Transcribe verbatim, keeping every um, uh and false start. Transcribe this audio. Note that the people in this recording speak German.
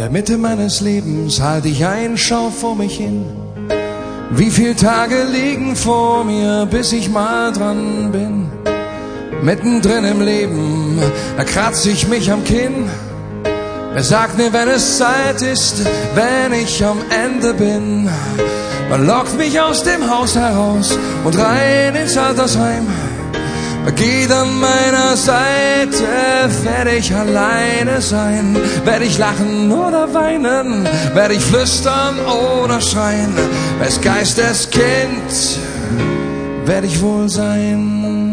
der Mitte meines Lebens halte ich ein, schau vor mich hin. Wie viel Tage liegen vor mir, bis ich mal dran bin. Mittendrin im Leben, da kratze ich mich am Kinn. Wer sagt mir, wenn es Zeit ist, wenn ich am Ende bin? Man lockt mich aus dem Haus heraus und rein ins Altersheim. Geht an meiner Seite, werde ich alleine sein. Werde ich lachen oder weinen, werde ich flüstern oder schreien. Wes Geistes Kind werde ich wohl sein.